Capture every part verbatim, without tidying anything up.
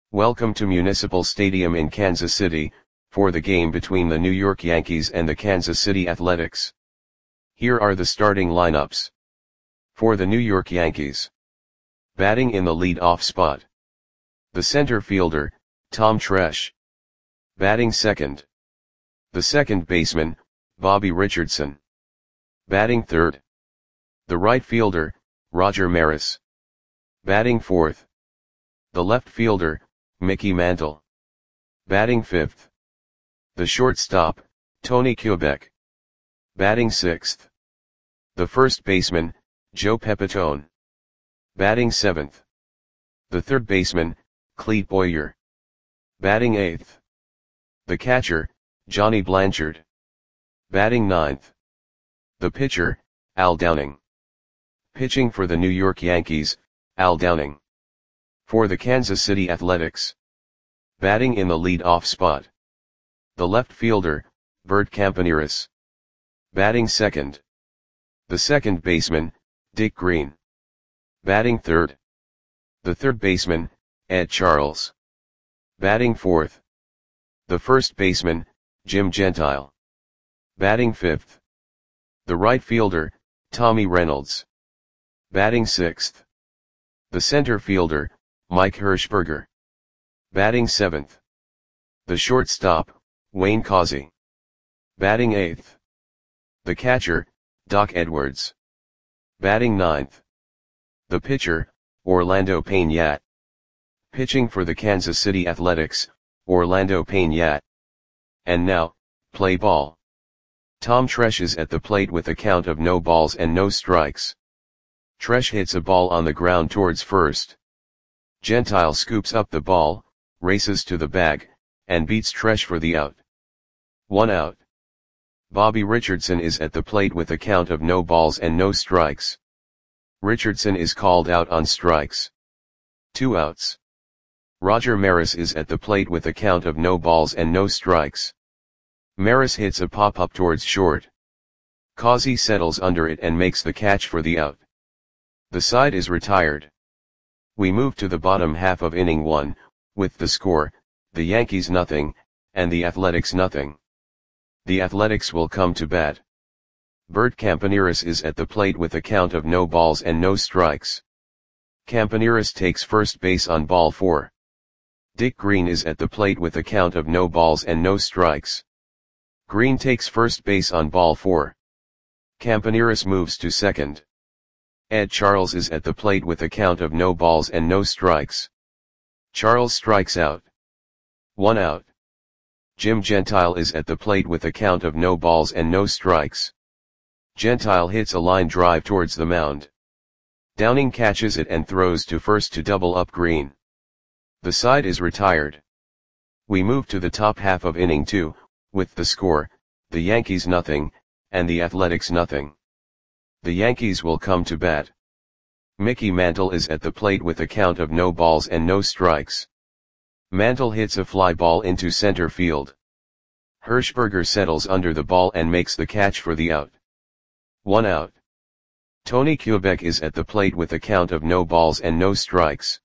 Welcome to Municipal Stadium in Kansas City, for the game between the New York Yankees and the Kansas City Athletics. Here are the starting lineups. For the New York Yankees. Batting in the lead-off spot. The center fielder, Tom Tresh. Batting second. The second baseman, Bobby Richardson. Batting third. The right fielder, Roger Maris. Batting fourth. The left fielder, Mickey Mantle. Batting fifth. The shortstop, Tony Kubek. Batting sixth. The first baseman, Joe Pepitone. Batting seventh. The third baseman, Clete Boyer. Batting eighth. The catcher, Johnny Blanchard. Batting ninth. The pitcher, Al Downing. Pitching for the New York Yankees, Al Downing. For the Kansas City Athletics. Batting in the lead-off spot. The left fielder, Bert Campaneris. Batting second. The second baseman, Dick Green. Batting third. The third baseman, Ed Charles. Batting fourth. The first baseman, Jim Gentile. Batting fifth. The right fielder, Tommy Reynolds. Batting sixth. The center fielder, Mike Hirschberger. Batting seventh. The shortstop, Wayne Causey. Batting eighth. The catcher, Doc Edwards. Batting ninth. The pitcher, Orlando Payne. Pitching for the Kansas City Athletics, Orlando Payne. And now, play ball. Tom Tresh is at the plate with a count of no balls and no strikes. Tresh hits a ball on the ground towards first. Gentile scoops up the ball, races to the bag, and beats Tresh for the out. One out. Bobby Richardson is at the plate with a count of no balls and no strikes. Richardson is called out on strikes. Two outs. Roger Maris is at the plate with a count of no balls and no strikes. Maris hits a pop-up towards short. Causey settles under it and makes the catch for the out. The side is retired. We move to the bottom half of inning one, with the score, the Yankees nothing, and the Athletics nothing. The Athletics will come to bat. Bert Campaneris is at the plate with a count of no balls and no strikes. Campaneris takes first base on ball four. Dick Green is at the plate with a count of no balls and no strikes. Green takes first base on ball four. Campaneris moves to second. Ed Charles is at the plate with a count of no balls and no strikes. Charles strikes out. One out. Jim Gentile is at the plate with a count of no balls and no strikes. Gentile hits a line drive towards the mound. Downing catches it and throws to first to double up Green. The side is retired. We move to the top half of inning two, with the score, the Yankees nothing, and the Athletics nothing. The Yankees will come to bat. Mickey Mantle is at the plate with a count of no balls and no strikes. Mantle hits a fly ball into center field. Hirschberger settles under the ball and makes the catch for the out. One out. Tony Kubek is at the plate with a count of no balls and no strikes.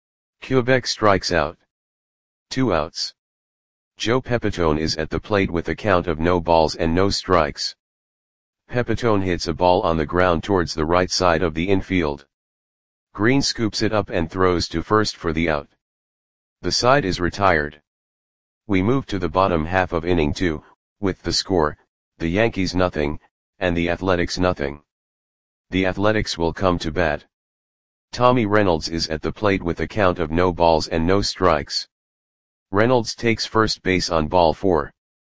Kubek strikes out. Two outs. Joe Pepitone is at the plate with a count of no balls and no strikes. Pepitone hits a ball on the ground towards the right side of the infield. Green scoops it up and throws to first for the out. The side is retired. We move to the bottom half of inning two, with the score, the Yankees nothing, and the Athletics nothing. The Athletics will come to bat. Tommy Reynolds is at the plate with a count of no balls and no strikes. Reynolds takes first base on ball four.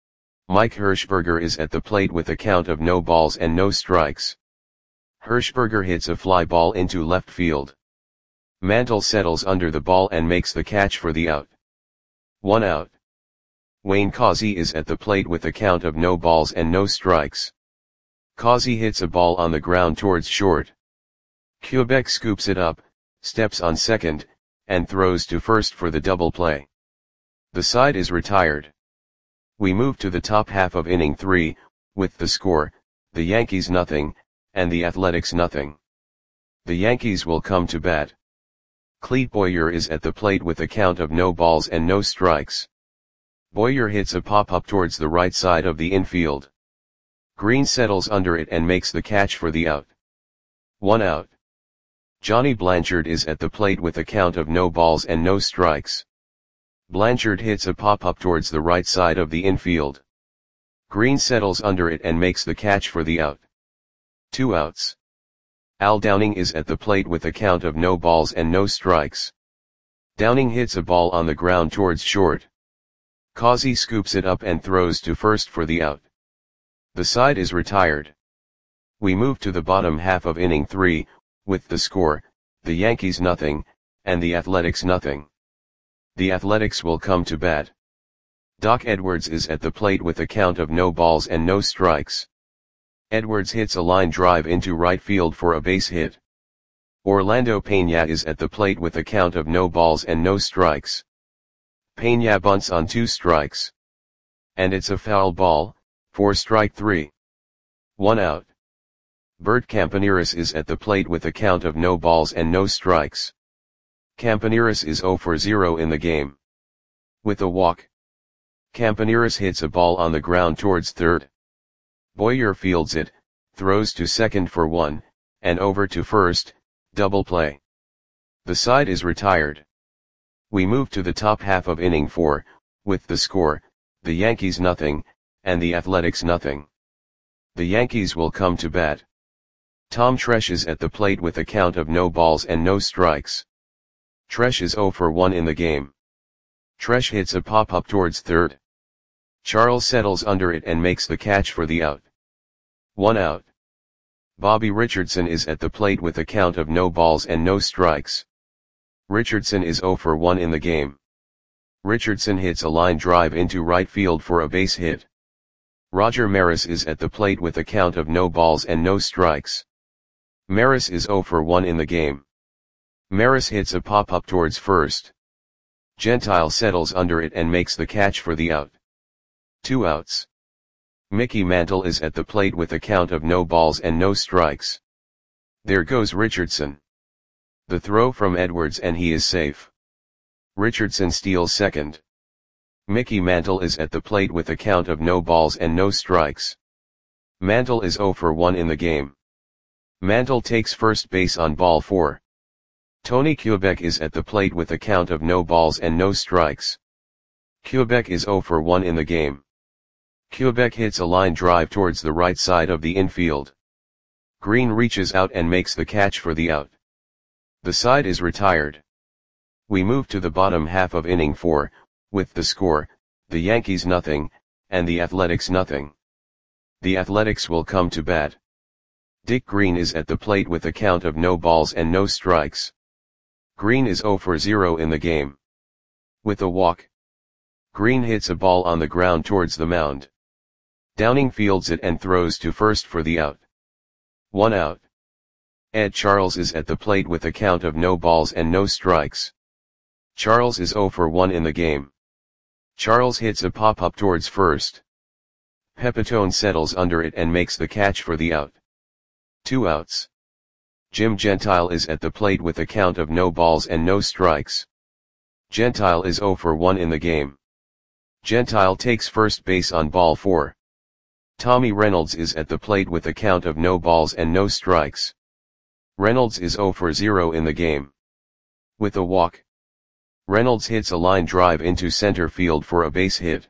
Mike Hirschberger is at the plate with a count of no balls and no strikes. Hirschberger hits a fly ball into left field. Mantle settles under the ball and makes the catch for the out. One out. Wayne Causey is at the plate with a count of no balls and no strikes. Causey hits a ball on the ground towards short. Kubek scoops it up, steps on second, and throws to first for the double play. The side is retired. We move to the top half of inning three, with the score, the Yankees nothing, and the Athletics nothing. The Yankees will come to bat. Cleet Boyer is at the plate with a count of no balls and no strikes. Boyer hits a pop-up towards the right side of the infield. Green settles under it and makes the catch for the out. One out. Johnny Blanchard is at the plate with a count of no balls and no strikes. Blanchard hits a pop-up towards the right side of the infield. Green settles under it and makes the catch for the out. Two outs. Al Downing is at the plate with a count of no balls and no strikes. Downing hits a ball on the ground towards short. Causey scoops it up and throws to first for the out. The side is retired. We move to the bottom half of inning three, with the score, the Yankees nothing, and the Athletics nothing. The Athletics will come to bat. Doc Edwards is at the plate with a count of no balls and no strikes. Edwards hits a line drive into right field for a base hit. Orlando Pena is at the plate with a count of no balls and no strikes. Pena bunts on two strikes. And it's a foul ball, for strike three. One out. Bert Campaneris is at the plate with a count of no balls and no strikes. Campaneris is zero for zero in the game. With a walk. Campaneris hits a ball on the ground towards third. Boyer fields it, throws to second for one, and over to first, double play. The side is retired. We move to the top half of inning four, with the score, the Yankees nothing, and the Athletics nothing. The Yankees will come to bat. Tom Tresh is at the plate with a count of no balls and no strikes. Tresh is zero for one in the game. Tresh hits a pop-up towards third. Charles settles under it and makes the catch for the out. One out. Bobby Richardson is at the plate with a count of no balls and no strikes. Richardson is zero for one in the game. Richardson hits a line drive into right field for a base hit. Roger Maris is at the plate with a count of no balls and no strikes. Maris is zero for one in the game. Maris hits a pop-up towards first. Gentile settles under it and makes the catch for the out. Two outs. Mickey Mantle is at the plate with a count of no balls and no strikes. There goes Richardson. The throw from Edwards and he is safe. Richardson steals second. Mickey Mantle is at the plate with a count of no balls and no strikes. Mantle is zero for one in the game. Mantle takes first base on ball four. Tony Kubek is at the plate with a count of no balls and no strikes. Kubek is zero for one in the game. Kubek hits a line drive towards the right side of the infield. Green reaches out and makes the catch for the out. The side is retired. We move to the bottom half of inning four, with the score, the Yankees nothing, and the Athletics nothing. The Athletics will come to bat. Dick Green is at the plate with a count of no balls and no strikes. Green is zero for zero in the game. With a walk. Green hits a ball on the ground towards the mound. Downing fields it and throws to first for the out. One out. Ed Charles is at the plate with a count of no balls and no strikes. Charles is zero for one in the game. Charles hits a pop-up towards first. Pepitone settles under it and makes the catch for the out. Two outs. Jim Gentile is at the plate with a count of no balls and no strikes. Gentile is zero for one in the game. Gentile takes first base on ball four. Tommy Reynolds is at the plate with a count of no balls and no strikes. Reynolds is zero for zero in the game. With a walk. Reynolds hits a line drive into center field for a base hit.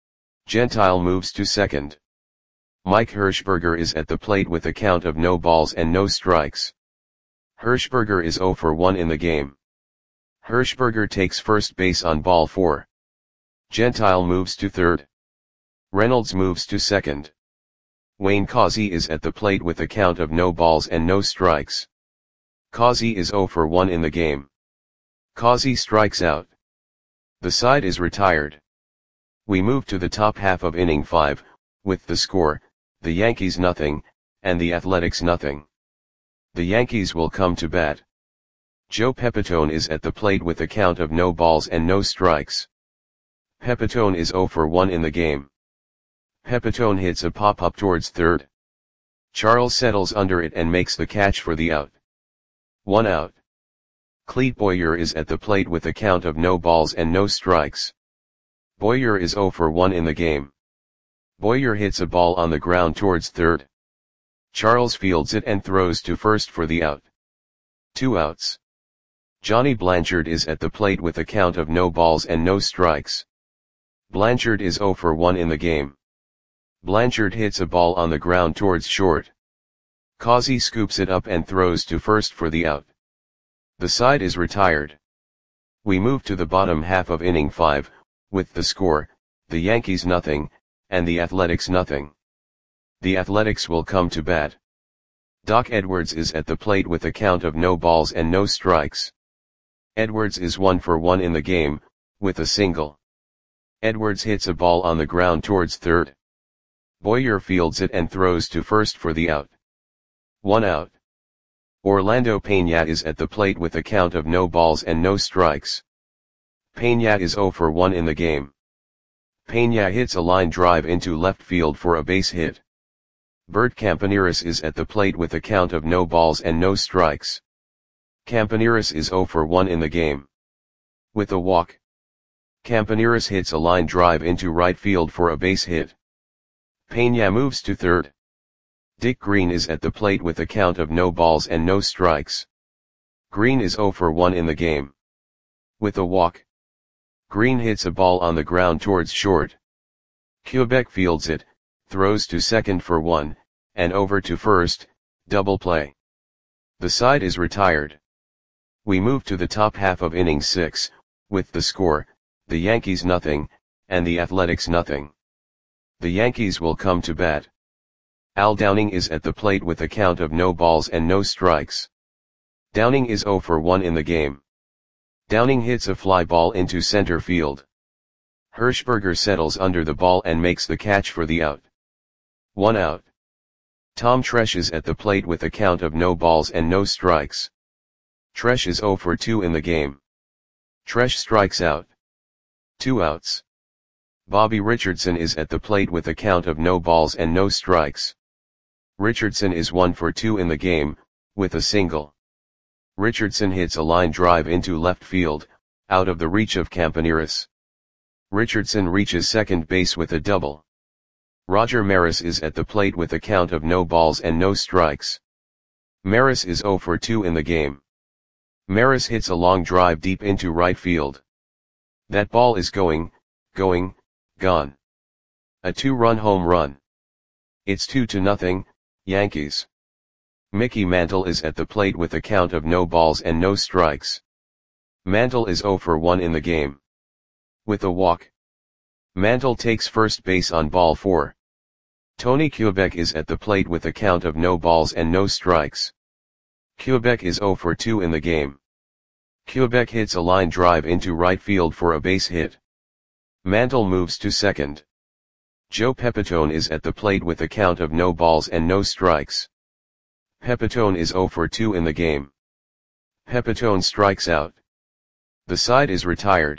Gentile moves to second. Mike Hirschberger is at the plate with a count of no balls and no strikes. Hirschberger is zero for one in the game. Hirschberger takes first base on ball four. Gentile moves to third. Reynolds moves to second. Wayne Causey is at the plate with a count of no balls and no strikes. Causey is zero for one in the game. Causey strikes out. The side is retired. We move to the top half of inning five, with the score, the Yankees nothing, and the Athletics nothing. The Yankees will come to bat. Joe Pepitone is at the plate with a count of no balls and no strikes. Pepitone is zero for one in the game. Pepitone hits a pop-up towards third. Charles settles under it and makes the catch for the out. One out. Clete Boyer is at the plate with a count of no balls and no strikes. Boyer is zero for one in the game. Boyer hits a ball on the ground towards third. Charles fields it and throws to first for the out. Two outs. Johnny Blanchard is at the plate with a count of no balls and no strikes. Blanchard is zero for one in the game. Blanchard hits a ball on the ground towards short. Causey scoops it up and throws to first for the out. The side is retired. We move to the bottom half of inning five, with the score, the Yankees nothing, and the Athletics nothing. The Athletics will come to bat. Doc Edwards is at the plate with a count of no balls and no strikes. Edwards is one for one in the game, with a single. Edwards hits a ball on the ground towards third. Boyer fields it and throws to first for the out. One out. Orlando Pena is at the plate with a count of no balls and no strikes. Pena is zero for one in the game. Pena hits a line drive into left field for a base hit. Bert Campaneris is at the plate with a count of no balls and no strikes. Campaneris is zero for one in the game. With a walk. Campaneris hits a line drive into right field for a base hit. Pena moves to third. Dick Green is at the plate with a count of no balls and no strikes. Green is zero for one in the game. With a walk. Green hits a ball on the ground towards short. Quebec fields it, throws to second for one, and over to first, double play. The side is retired. We move to the top half of inning six, with the score, the Yankees nothing, and the Athletics nothing. The Yankees will come to bat. Al Downing is at the plate with a count of no balls and no strikes. Downing is zero for one in the game. Downing hits a fly ball into center field. Hirschberger settles under the ball and makes the catch for the out. One out. Tom Tresh is at the plate with a count of no balls and no strikes. Tresh is zero for two in the game. Tresh strikes out. Two outs. Bobby Richardson is at the plate with a count of no balls and no strikes. Richardson is one for two in the game, with a single. Richardson hits a line drive into left field, out of the reach of Campaneris. Richardson reaches second base with a double. Roger Maris is at the plate with a count of no balls and no strikes. Maris is zero for two in the game. Maris hits a long drive deep into right field. That ball is going, going, gone. A two-run home run. It's two to nothing, Yankees. Mickey Mantle is at the plate with a count of no balls and no strikes. Mantle is zero for one in the game. With a walk. Mantle takes first base on ball four. Tony Quebec is at the plate with a count of no balls and no strikes. Quebec is zero for two in the game. Quebec hits a line drive into right field for a base hit. Mantle moves to second. Joe Pepitone is at the plate with a count of no balls and no strikes. Pepitone is zero for two in the game. Pepitone strikes out. The side is retired.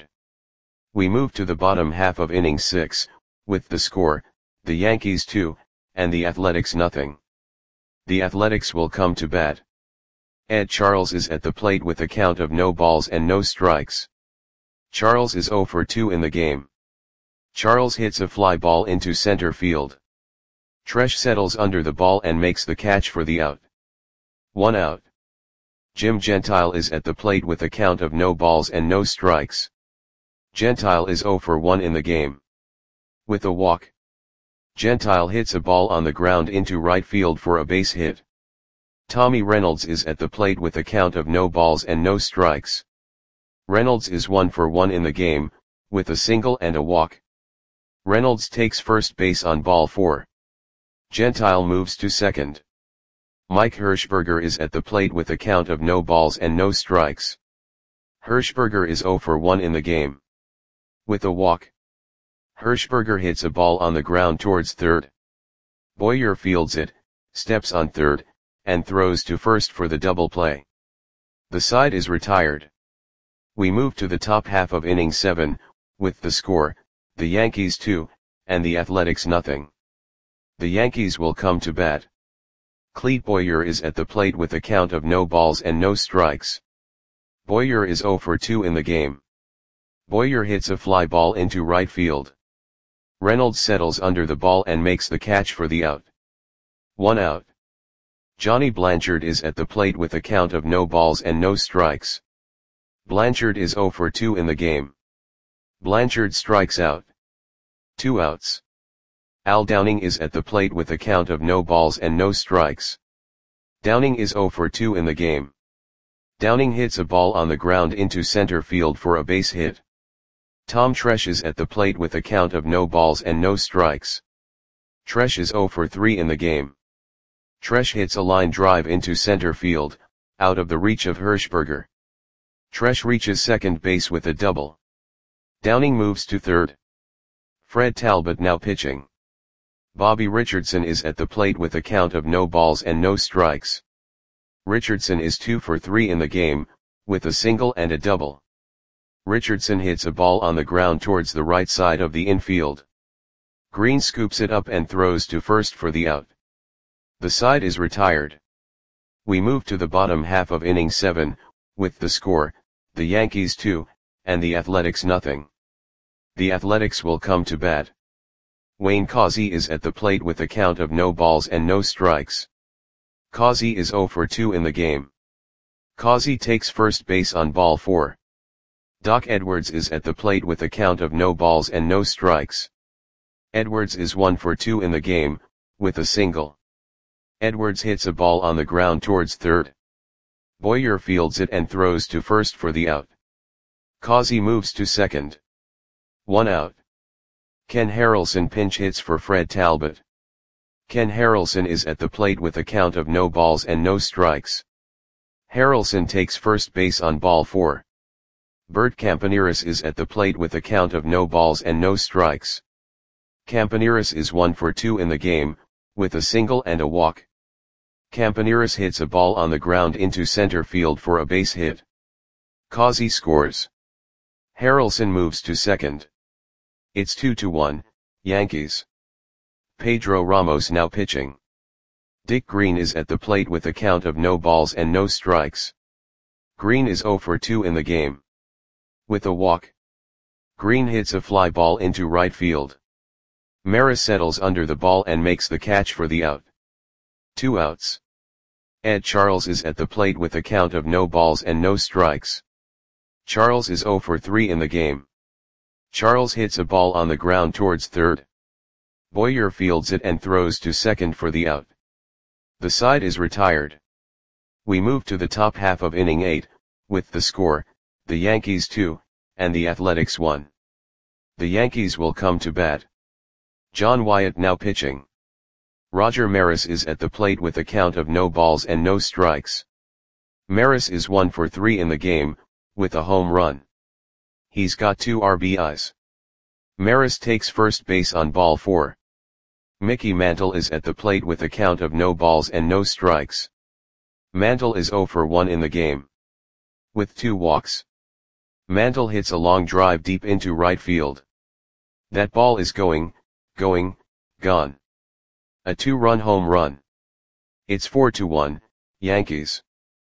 We move to the bottom half of inning six, with the score, the Yankees two, and the Athletics nothing. The Athletics will come to bat. Ed Charles is at the plate with a count of no balls and no strikes. Charles is zero for two in the game. Charles hits a fly ball into center field. Tresh settles under the ball and makes the catch for the out. One out. Jim Gentile is at the plate with a count of no balls and no strikes. Gentile is zero for one in the game. With a walk. Gentile hits a ball on the ground into right field for a base hit. Tommy Reynolds is at the plate with a count of no balls and no strikes. Reynolds is one for one in the game, with a single and a walk. Reynolds takes first base on ball four. Gentile moves to second. Mike Hirschberger is at the plate with a count of no balls and no strikes. Hirschberger is zero for one in the game. With a walk. Hirschberger hits a ball on the ground towards third. Boyer fields it, steps on third, and throws to first for the double play. The side is retired. We move to the top half of inning seven, with the score, the Yankees two, and the Athletics nothing. The Yankees will come to bat. Clete Boyer is at the plate with a count of no balls and no strikes. Boyer is zero for two in the game. Boyer hits a fly ball into right field. Reynolds settles under the ball and makes the catch for the out. One out. Johnny Blanchard is at the plate with a count of no balls and no strikes. Blanchard is zero for two in the game. Blanchard strikes out. Two outs. Al Downing is at the plate with a count of no balls and no strikes. Downing is zero for two in the game. Downing hits a ball on the ground into center field for a base hit. Tom Tresh is at the plate with a count of no balls and no strikes. Tresh is zero for three in the game. Tresh hits a line drive into center field, out of the reach of Hirschberger. Tresh reaches second base with a double. Downing moves to third. Fred Talbot now pitching. Bobby Richardson is at the plate with a count of no balls and no strikes. Richardson is two for three in the game, with a single and a double. Richardson hits a ball on the ground towards the right side of the infield. Green scoops it up and throws to first for the out. The side is retired. We move to the bottom half of inning seven, with the score, the Yankees two, and the Athletics nothing. The Athletics will come to bat. Wayne Causey is at the plate with a count of no balls and no strikes. Causey is zero for two in the game. Causey takes first base on ball four. Doc Edwards is at the plate with a count of no balls and no strikes. Edwards is one for two in the game, with a single. Edwards hits a ball on the ground towards third. Boyer fields it and throws to first for the out. Causey moves to second. One out. Ken Harrelson pinch hits for Fred Talbot. Ken Harrelson is at the plate with a count of no balls and no strikes. Harrelson takes first base on ball four. Bert Campaneris is at the plate with a count of no balls and no strikes. Campaneris is one for two in the game, with a single and a walk. Campaneris hits a ball on the ground into center field for a base hit. Causey scores. Harrelson moves to second. It's two to one, Yankees. Pedro Ramos now pitching. Dick Green is at the plate with a count of no balls and no strikes. Green is zero for two in the game. With a walk. Green hits a fly ball into right field. Maris settles under the ball and makes the catch for the out. Two outs. Ed Charles is at the plate with a count of no balls and no strikes. Charles is zero for three in the game. Charles hits a ball on the ground towards third. Boyer fields it and throws to second for the out. The side is retired. We move to the top half of inning eight, with the score, the Yankees two, and the Athletics one. The Yankees will come to bat. John Wyatt now pitching. Roger Maris is at the plate with a count of no balls and no strikes. Maris is one for three in the game, with a home run. He's got two R B Is. Maris takes first base on ball four. Mickey Mantle is at the plate with a count of no balls and no strikes. Mantle is zero for one in the game. With two walks. Mantle hits a long drive deep into right field. That ball is going, going, gone. A two-run home run. It's four to one, Yankees.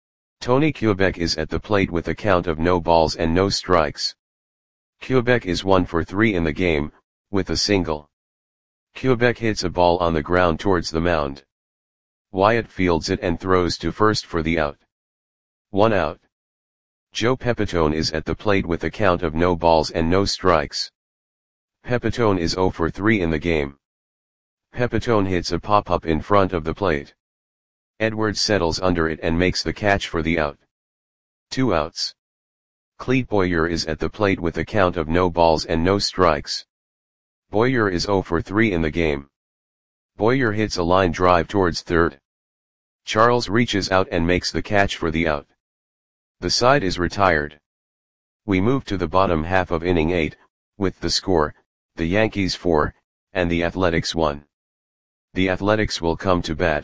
Tony Kubek is at the plate with a count of no balls and no strikes. Kubek is one for three in the game, with a single. Kubek hits a ball on the ground towards the mound. Wyatt fields it and throws to first for the out. One out. Joe Pepitone is at the plate with a count of no balls and no strikes. Pepitone is zero for three in the game. Pepitone hits a pop-up in front of the plate. Edwards settles under it and makes the catch for the out. Two outs. Clete Boyer is at the plate with a count of no balls and no strikes. Boyer is zero for three in the game. Boyer hits a line drive towards third. Charles reaches out and makes the catch for the out. The side is retired. We move to the bottom half of inning eight, with the score, the Yankees four, and the Athletics one. The Athletics will come to bat.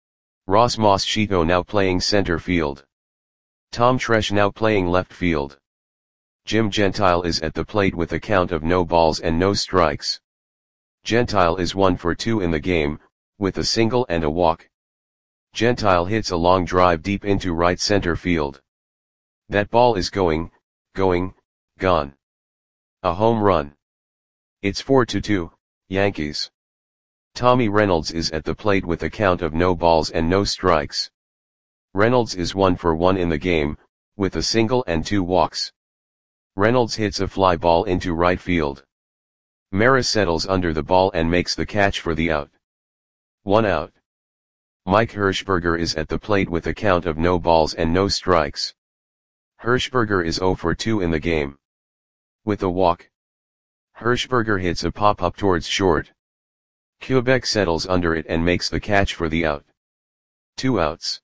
Ross Moschito now playing center field. Tom Tresh now playing left field. Jim Gentile is at the plate with a count of no balls and no strikes. Gentile is one for two in the game, with a single and a walk. Gentile hits a long drive deep into right center field. That ball is going, going, gone. A home run. It's four to two, Yankees. Tommy Reynolds is at the plate with a count of no balls and no strikes. Reynolds is one for one in the game, with a single and two walks. Reynolds hits a fly ball into right field. Maris settles under the ball and makes the catch for the out. One out. Mike Hirschberger is at the plate with a count of no balls and no strikes. Hirschberger is zero for two in the game. With a walk. Hirschberger hits a pop-up towards short. Quebec settles under it and makes the catch for the out. Two outs.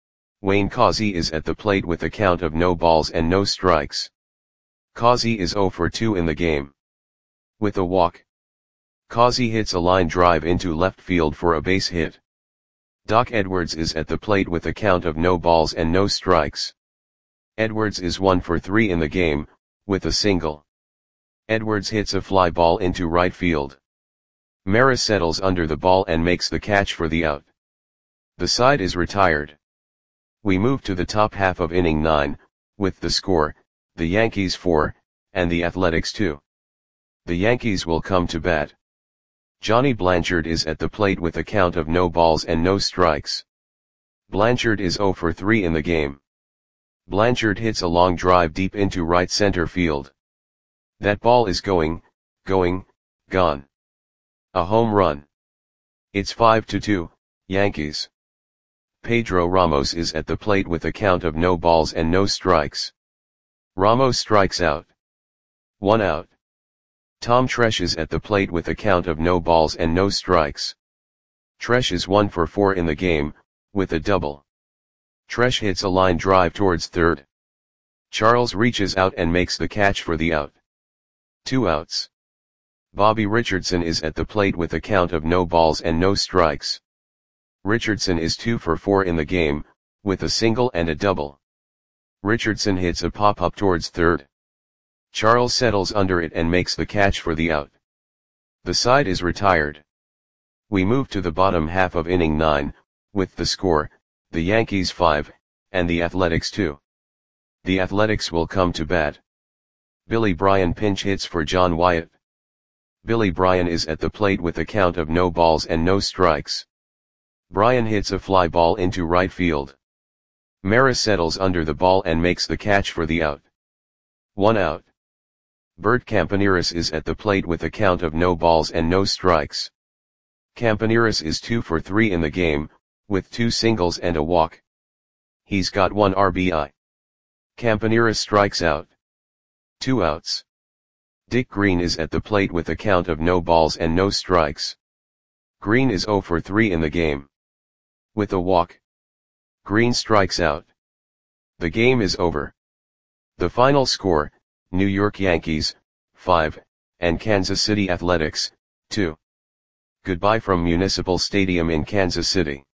Wayne Causey is at the plate with a count of no balls and no strikes. Causey is zero for two in the game. With a walk. Causey hits a line drive into left field for a base hit. Doc Edwards is at the plate with a count of no balls and no strikes. Edwards is one for three in the game, with a single. Edwards hits a fly ball into right field. Maris settles under the ball and makes the catch for the out. The side is retired. We move to the top half of inning nine, with the score, the Yankees four, and the Athletics two. The Yankees will come to bat. Johnny Blanchard is at the plate with a count of no balls and no strikes. Blanchard is zero for three in the game. Blanchard hits a long drive deep into right center field. That ball is going, going, gone. A home run. It's five to two, Yankees. Pedro Ramos is at the plate with a count of no balls and no strikes. Ramos strikes out. One out. Tom Tresh is at the plate with a count of no balls and no strikes. Tresh is one for four in the game, with a double. Tresh hits a line drive towards third. Charles reaches out and makes the catch for the out. Two outs. Bobby Richardson is at the plate with a count of no balls and no strikes. Richardson is two for four in the game, with a single and a double. Richardson hits a pop-up towards third. Charles settles under it and makes the catch for the out. The side is retired. We move to the bottom half of inning nine, with the score, the Yankees five, and the Athletics two. The Athletics will come to bat. Billy Bryan pinch hits for John Wyatt. Billy Bryan is at the plate with a count of no balls and no strikes. Bryan hits a fly ball into right field. Maris settles under the ball and makes the catch for the out. One out. Bert Campaneris is at the plate with a count of no balls and no strikes. Campaneris is two for three in the game, with two singles and a walk. He's got one R B I. Campaneris strikes out. Two outs. Dick Green is at the plate with a count of no balls and no strikes. Green is zero for three in the game. With a walk. Green strikes out. The game is over. The final score, New York Yankees, five, and Kansas City Athletics, two. Goodbye from Municipal Stadium in Kansas City.